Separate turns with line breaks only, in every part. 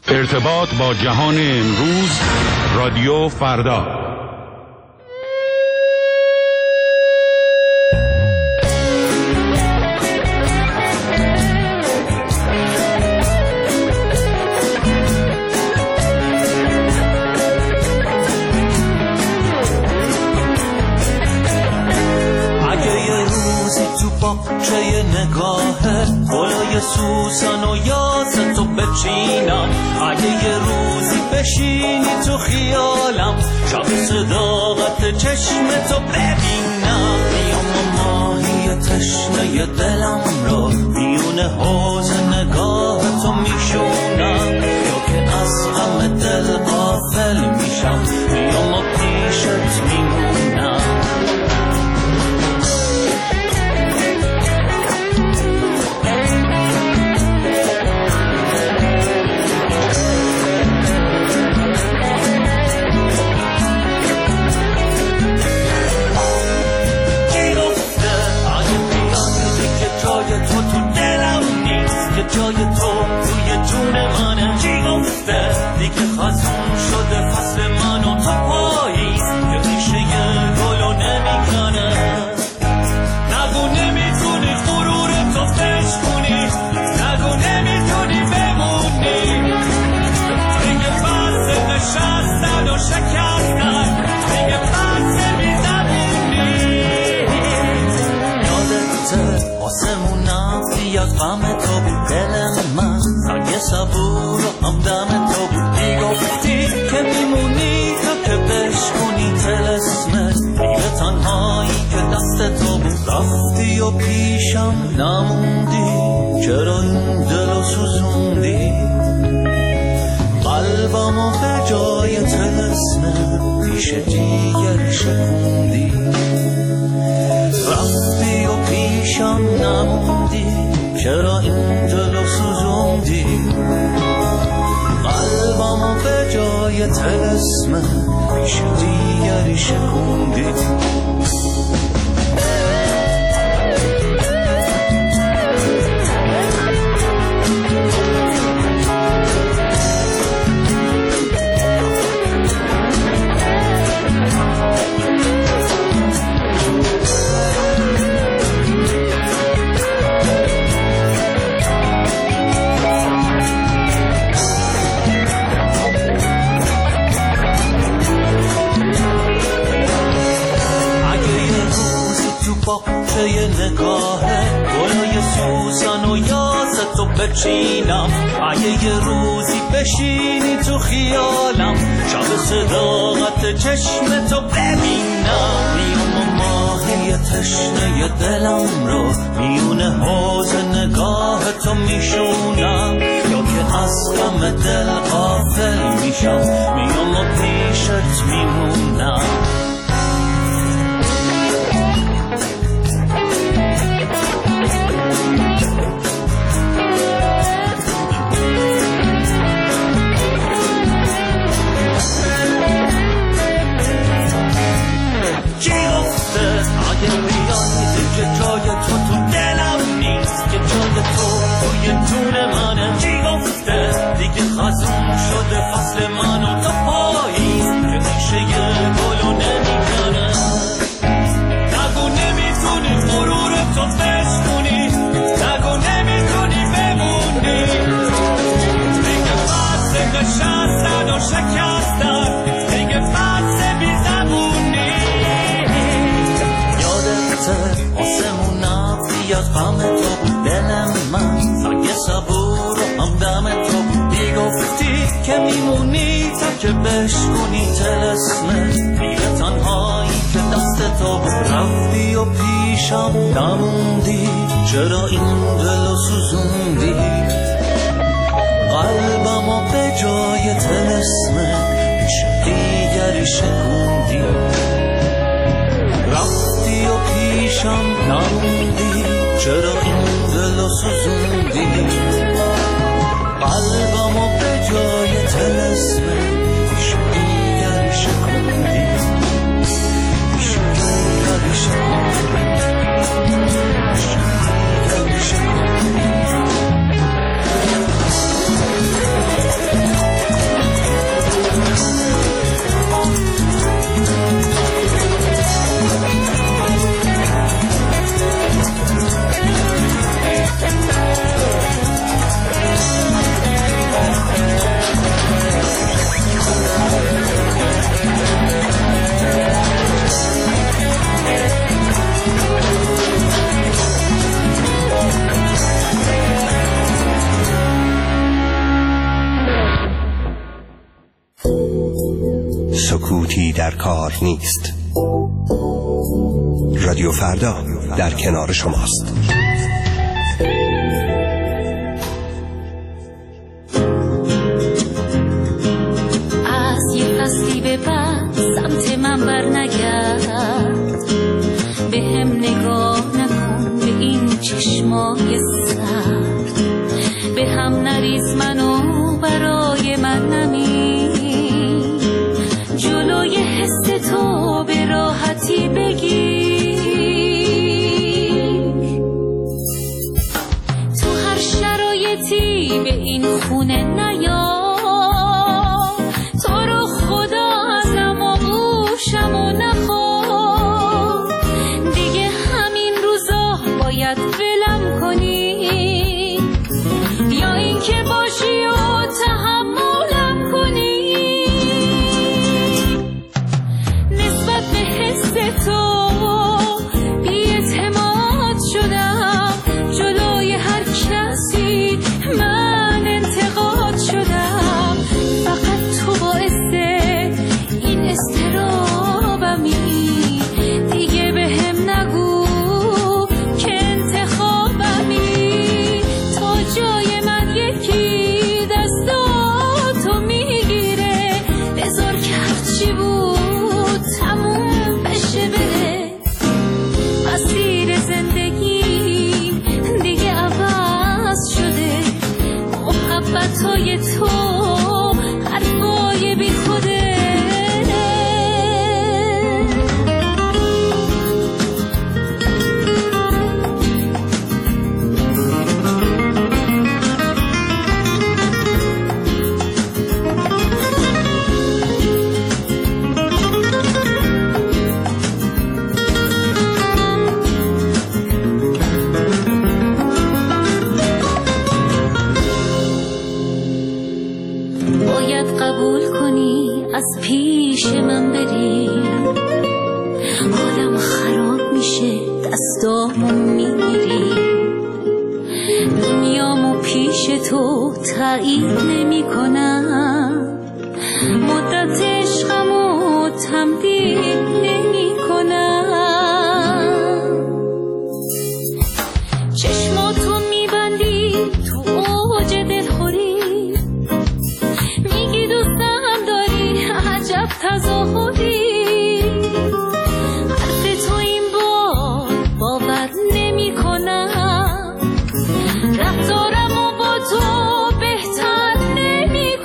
ارتباط با جهان امروز، رادیو فردا.
باغچه نگاهه گلای سوسن و یاس تو بچینم، اگه یه روزی بشینی تو خیالم، شب صداقت چشم تو ببینم، میام و ماهی تشنه دلم رو میون حوض نگاه تو میشونم، یا که از غم دل غافل میشم، میام و پیشت میمونم. جای تو توی جون منه، چی گفته دیگه خزون شده فصل من و تو پاییز که ریشه گلو نمیکنه، نگو نمیتونی غرور تو فش کنی، نگو نمیتونی بمونی، دیگه بس نشستن و شکستن، دیگه بس بیزبونی. یادت آسمونم بیاد غم تو بود، دل من سنگ صبور و همدم تو بود، میگفتی که میمونی تا که بشکنی طلسمت، دیگه تنهایی که دست تو بود، رفتی و پیشم نموندی، چرا این دلو سوزوندی، قلبمو به جای طلسمت پیش دیگر شکوندی، رفتی و پیشم نموندی، چرا این دلو سوزوندی، قلبمو به جای طلسمت پیش دیگری شکوندی. باغچه نگاهه گلای سوسن و یاس تو بچینم، اگه یه روزی بشینی تو خیالم، شب صداقت چشم تو ببینم، میام و ماهی تشنه دلم رو میون حوض نگاه تو میشونم، یا که از غم دل غافل میشم، میام و پیشت میمونم. خزون شده فصل من و تا پاییز که ریشه گلو نمیکنه، نگو نمیتونی غرور تو بشکنی، نگو نمیتونی بمونی، دیگه بس نشستن و شکستن، دیگه بس بیزبونی. یادت آسمونم بیاد غم تو بود، دل من سنگ صبور و همدم تو بود، گفتی که میمونی تا که بشکنی طلسمت، دیگه تنهایی که دست تو بود، رفتی و پیشم نموندی، چرا این دلو سوزوندی، قلبمو به جای طلسمت پیش دیگری شکوندی، رفتی و پیشم نموندی، چرا این دلو سوزوندی، قلبمو به جای طلسمت پیش دیگری شکوندی، پیش دیگری شکوندی، پیش دیگری شکوندی.
در کار نیست. رادیو فردا در کنار شماست.
از یه فصلی به بعد سمت من بر نگرد، به هم نگاه نکن به این چشمای سرد، به هم نریز منو برای من نمی، جلوی حس تو به راحتی بگیر، تو هر شرایطی به این خونه نیا، تو رو خدا ازم و گوشم و نخواه، دیگه همین روزا باید ولم کنی یا این که باشی و تحملم کنی، نسبت به حس تو بی‌اعتماد شدم، جلوی هر کسی من انتقاد شدم، فقط تو باعث این اضطرابمی، دیگه به هم نگو که انتخابمی، تا جای من یکی دستاتو میگیره، بذار که هرچی بود تموم بشه بره، مسیر زندگی دیگه عوض شده، محبتای تو حرفای بی خوده، باید قبول کنی از پیش من بری، حالم خراب میشه دستامو میگیری، دنیامو پیش تو تایید نمی کنم، مدت عشقمو تمدید نمی کنم، چشماتو میبندی تو اوج دلخوری، میگی دوستم داری عجب تظاهری، حرف تو این بار باور نمی کنم، رفتارمو با تو بهتر نمی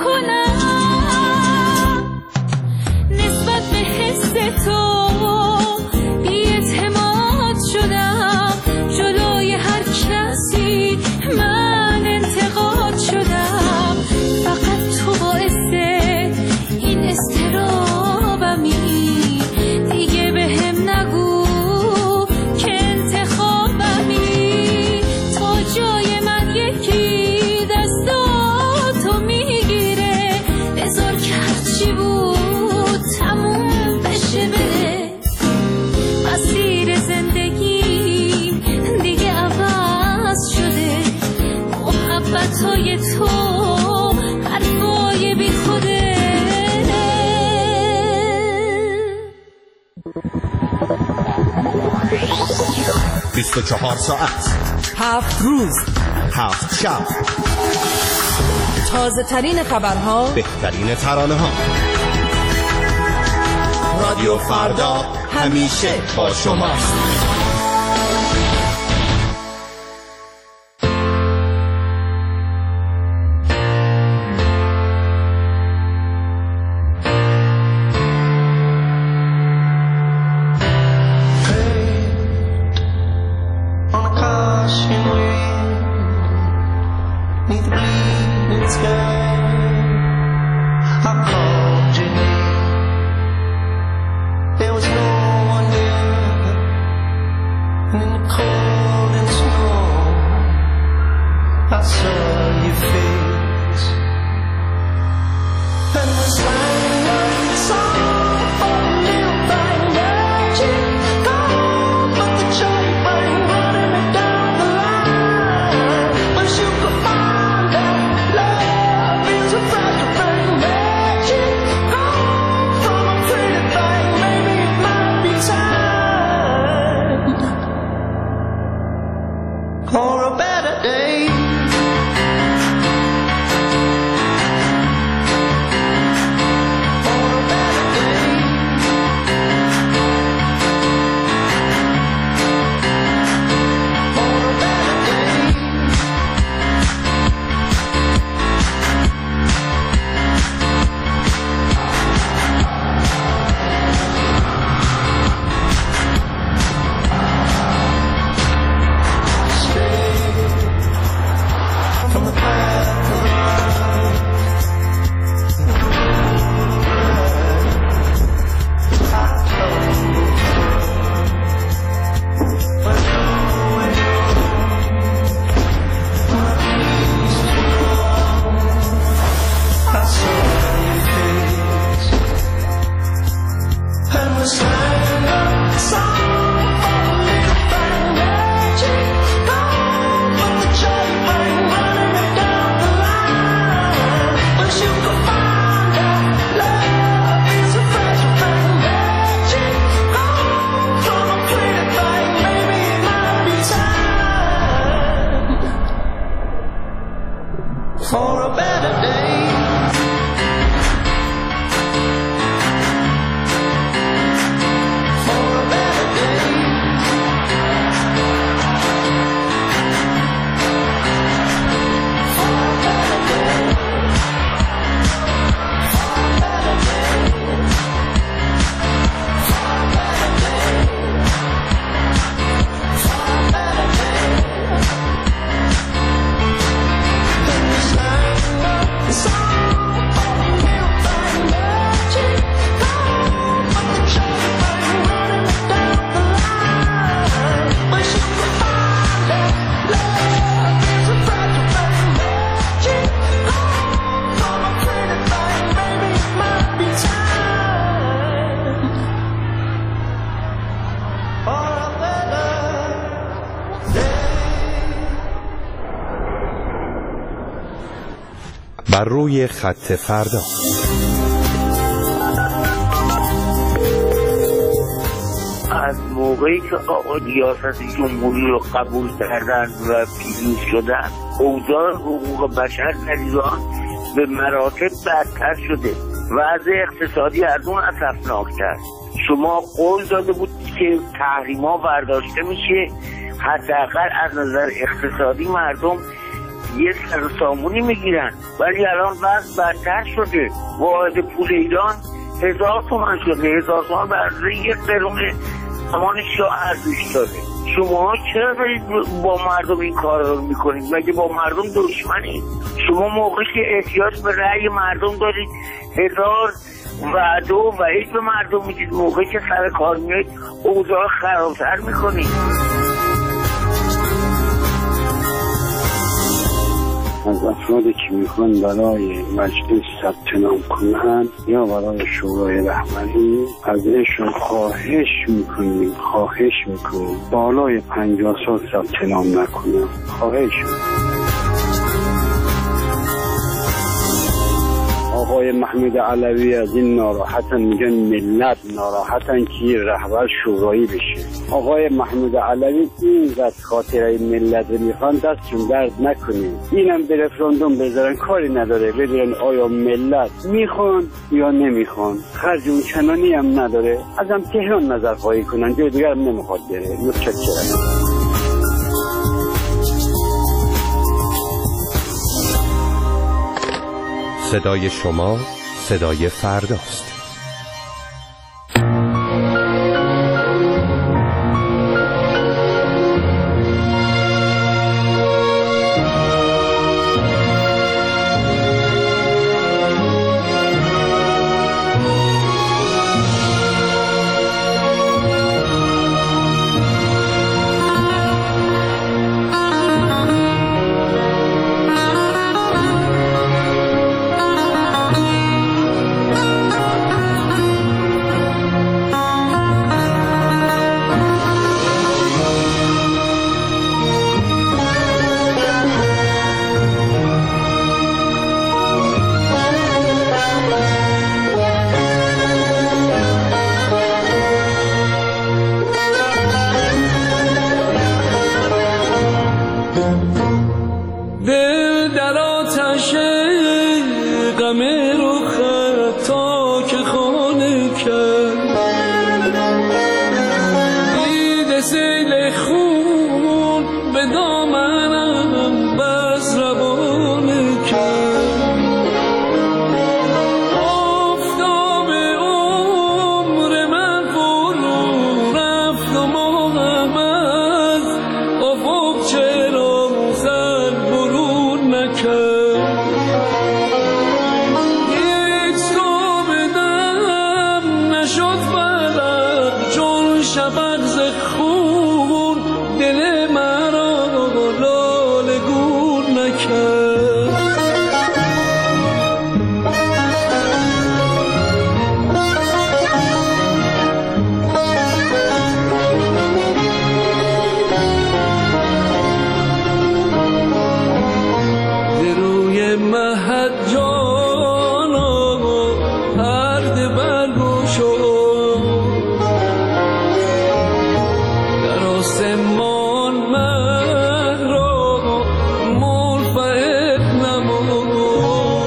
کنم، نسبت به حس تو بی‌اعتماد شدم، جلوی هر کسی من انتقاد شدم، فقط تو باعث این اضطرابمی، دیگه به هم نگو که انتخابمی، تا جای من یکی دستاتو میگیره، بذار که هرچی بود تموم بشه بره، مسیر زندگی دیگه عوض شده، محبتای تو حرفای بی خوده.
24 ساعت
7 روز
7 شب،
تازه ترین خبرها،
بهترین ترانه ها، رادیو فردا همیشه با شماست.
بر روی خط فردا.
از موقعی که آقا ریاست جمهوری رو قبول کردن و پیروز شدن، اوضاع حقوق بشر در ایران به مراتب بدتر شده. وضع اقتصادی از اون اسفناک‌تر. شما قول داده بود که تحریم‌ها برداشته میشه، حداقل از نظر اقتصادی مردم یه سرسامونی میگیرن، ولی الان وضع بدتر شده. واحد پول ایران 1000 تومان شده. 1000 تومان برای یک قرون زمان شاه ارزش داره. شما چرا دارید با مردم این کار رو میکنید؟ مگه با مردم دشمنید؟ شما موقعی که احتیاج به رأی مردم دارید 1000 وعده و وعید به مردم میدید، موقعی که سر کار میایید اوضاع خرابتر میکنید.
از افرادی که میخوان برای مجلس ثبت نام کنند یا برای شورای رهبری ازشون خواهش میکنیم بالای 50 سال ثبت نام نکنند. خواهش میکنیم. آقای محمود علوی از این ناراحتن، میگن ملت ناراحتن که رهبر شورایی بشه. آقای محمود علوی اینقدر خاطره ملت رو میخوان، دستشون درد نکنه، اینم به رفراندوم بذارن، کاری نداره ببینن آیا ملت میخوان یا نمیخوان. خرج اون چنانی هم نداره، ازم تهران نظر خواهی کنن، جای دیگر هم نمیخواد بره. متشکرم.
صدای شما صدای فرداست.
مهر ملفت نمود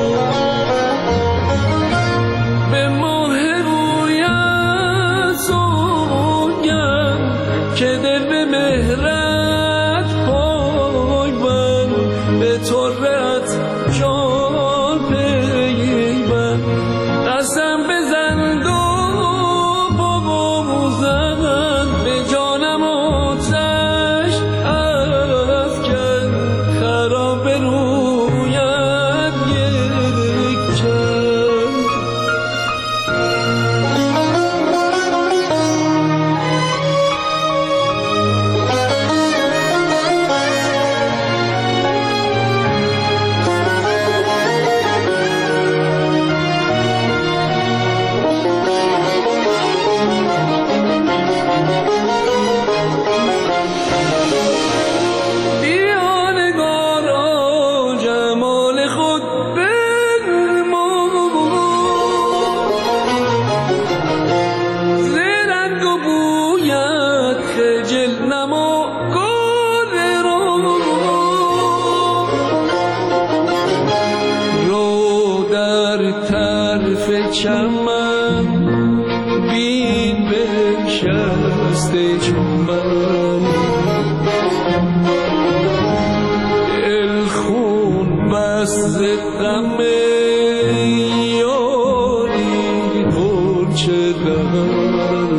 در چمن بین بنشسته چون من، دل خون بست غم یاری غنچه دارم.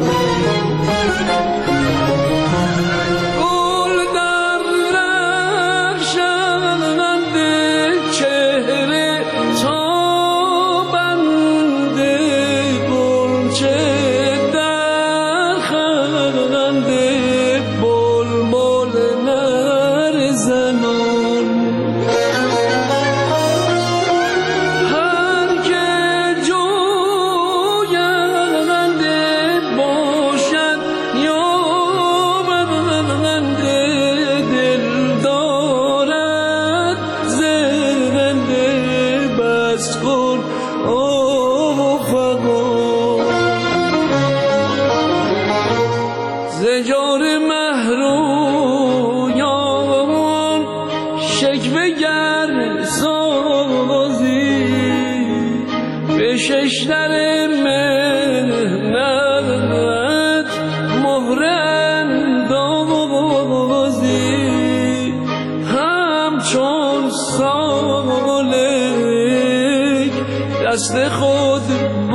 دست خود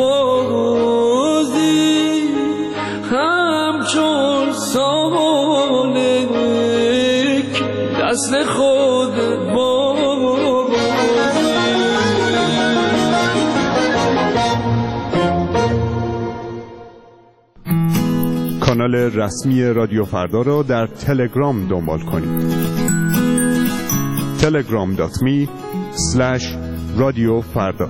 بازی همچون سالک، دست خود بازی.
کانال رسمی رادیو فردا را در تلگرام دنبال کنید. telegram.me/رادیو فردا.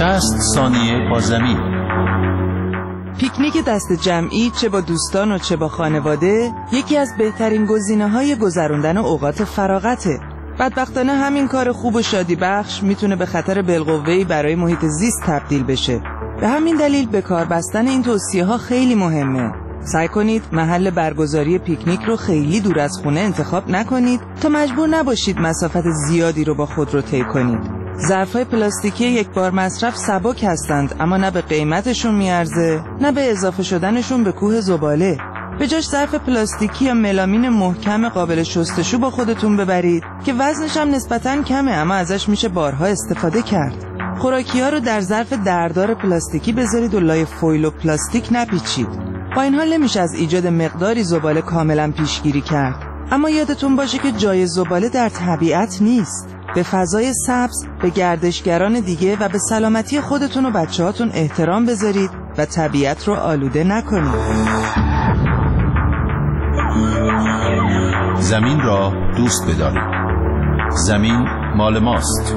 60 ثانیه با زمین.
پیکنیک دست جمعی چه با دوستان و چه با خانواده یکی از بهترین گزینه‌های گذراندن اوقات فراغته. بدبختانه همین کار خوب و شادی بخش میتونه به خطر بالقوه‌ای برای محیط زیست تبدیل بشه. به همین دلیل به کار بستن این توصیه‌ها خیلی مهمه. سعی کنید محل برگزاری پیکنیک رو خیلی دور از خونه انتخاب نکنید تا مجبور نباشید مسافت زیادی رو با خود رو طی کنید. ظرف‌های پلاستیکی یک بار مصرف سبک هستند، اما نه به قیمتشون میارزه نه به اضافه شدنشون به کوه زباله. به جاش ظرف پلاستیکی یا ملامین محکم قابل شستشو با خودتون ببرید که وزنش هم نسبتاً کمه، اما ازش میشه بارها استفاده کرد. خوراکی‌ها رو در ظرف دردار پلاستیکی بذارید و لای فویل و پلاستیک نپیچید. با این حال نمیشه از ایجاد مقداری زباله کاملا پیشگیری کرد، اما یادتون باشه که جای زباله در طبیعت نیست. به فضای سبز، به گردشگران دیگه و به سلامتی خودتون و بچه‌هاتون احترام بذارید و طبیعت رو آلوده نکنید.
زمین را دوست بدارید. زمین مال ماست.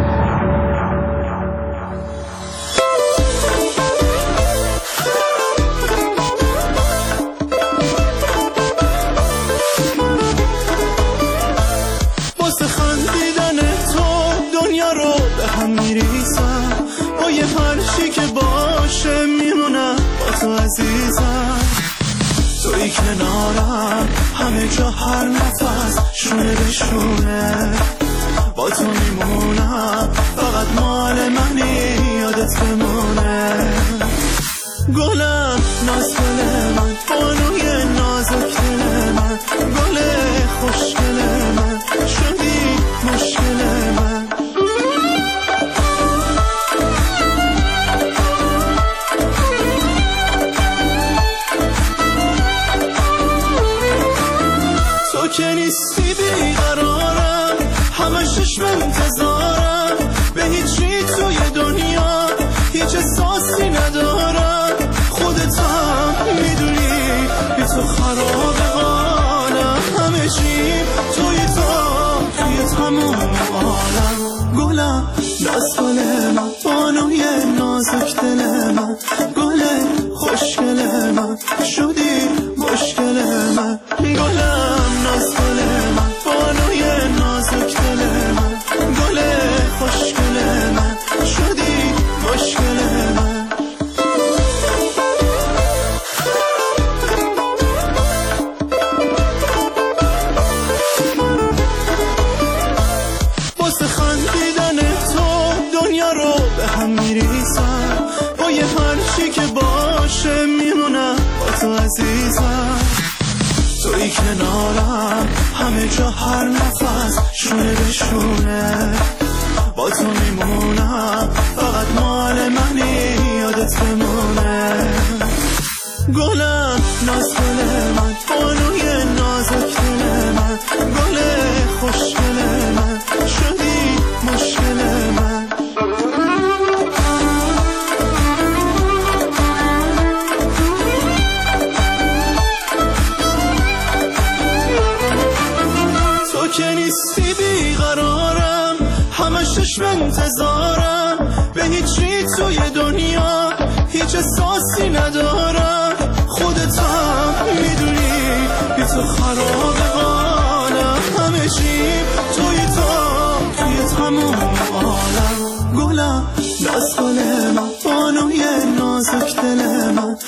یه هرچی که باشه میمونم با تو عزیزم، توی کنارم همه جا هر نفس شونه به شونه، با تو میمونم فقط مال منی یادت بمونه. گلم ناز گل من، بانوی نازک دل من، گل خوشگل من، شدی مشکل من. تو که نیستی بیقرارم، همه چشم انتظارم، به هیچی توی دنیا هیچ احساسی ندارم. خودت هم میدونی بی تو خراب حالم، همه چی توی تموم عالم. گلم ناز گل من، بانوی نازک دل من، گل خوشگل من، شدی مشکل من. گلم ناز گل من، بانوی نازک دل من، گل خوشگل من، شدی مشکل من. واسه خندیدن تو دنیا رو به هم میریزم، با یه هرچی که باشه میمونم با تو عزیزم، توی کنارم همه جا هر نفس شونه به شونه، با تو میمونم فقط مال منی یادت بمونه. گلم ناز گل من، بانوی نازک دل من، گل خوشگل من، شدی مشکل من. تو که نیستی بیقرارم، همه چشم انتظارم، به هیچی توی دنیا هیچ احساسی ندارم. خودت هم میدونی بی تو خراب حالم، همه چی توی تموم عالم. گلم ناز گل من، بانوی نازک دل من،